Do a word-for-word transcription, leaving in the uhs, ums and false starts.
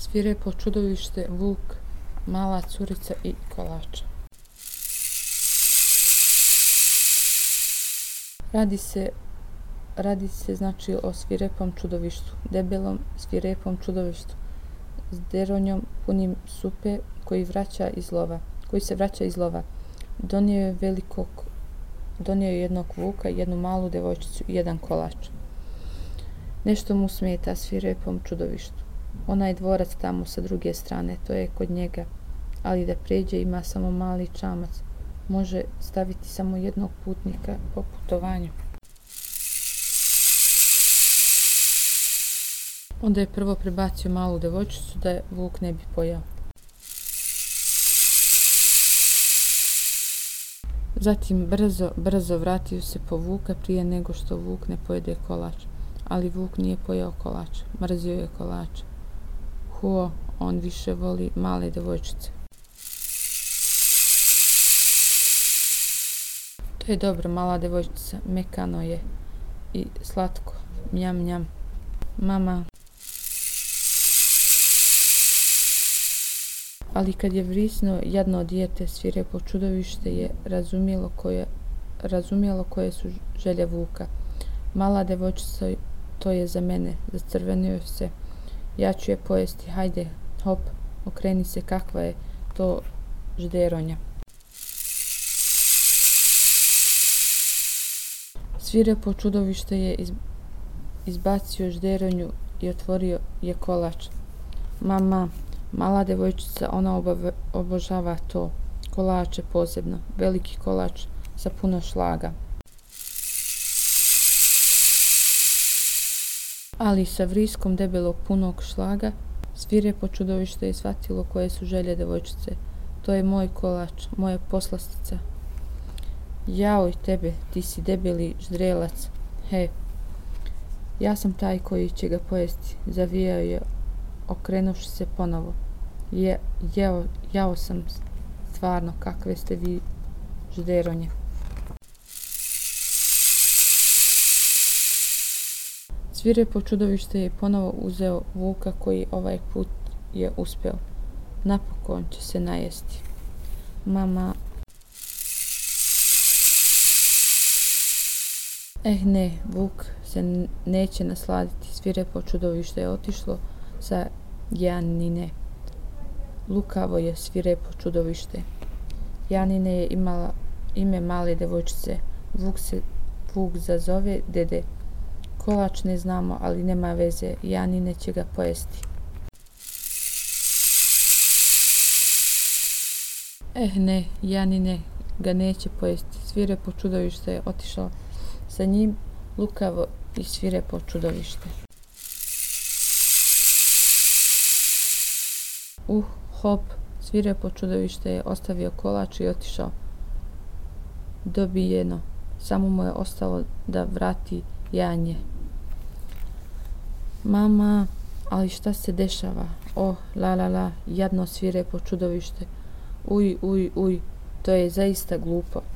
Svirepo čudovište, vuk, mala curica i kolač. Radi se, radi se znači o svirepom čudovištu, debelom svirepom čudovištu s deronjom punim supe koji vraća iz lova, koji se vraća iz lova. Donio je velikog, donio je jednog vuka, jednu malu devojčicu i jedan kolač. Nešto mu smeta svirepom čudovištu. Onaj dvorac tamo sa druge strane, to je kod njega, ali da pređe ima samo mali čamac. Može staviti samo jednog putnika po putovanju. Onda je prvo prebacio malu devojčicu da je vuk ne bi pojao. Zatim brzo, brzo vratio se po vuka prije nego što vuk ne pojede kolač. Ali vuk nije pojeo kolač, mrzio je kolač. Huo, on više voli male devojčice. To je dobro, mala devojčica, mekano je i slatko, njam njam. Mama. Ali kad je vrisnuo jadno dijete, svirepo čudovište je razumjelo koje, razumjelo koje su želje vuka. Mala devojčica, to je za mene, zacrvenio se. Ja ću je pojesti, hajde, hop, okreni se, kakva je to žderonja. Svirepo čudovište je iz, izbacio žderonju i otvorio je kolač. Mama, mala devojčica, ona obave, obožava to, kolače posebno, veliki kolač sa puno šlaga. Ali sa vriskom debelog punog šlaga, svirepo čudovište je shvatilo koje su želje devojčice. To je moj kolač, moja poslastica. Jaoj tebe, ti si debeli ždrelac, he. Ja sam taj koji će ga pojesti, zavijao je, okrenuši se ponovo. Je, jeo, jao sam stvarno, kakve ste vi žderonje. Svirepo čudovište je ponovo uzeo vuka koji ovaj put je uspeo. Napokon će se najesti. Mama. Eh ne, vuk se neće nasladiti. Svirepo čudovište je otišlo sa Janine. Lukavo je svirepo čudovište. Janine je imala ime male devojčice. Vuk se vuk zazove dede. Kolač ne znamo, ali nema veze. Janine će ga pojesti. Eh ne, Janine ga neće pojesti. Svirepo čudovište je otišao sa njim, lukavo i svirepo čudovište. Uh, hop, svirepo čudovište je ostavio kolač i otišao. Dobijeno, samo mu je ostalo da vrati janje. Mama, ali šta se dešava? Oh, la la la, jadno svirepo čudovište. Uj, uj, uj, to je zaista glupo.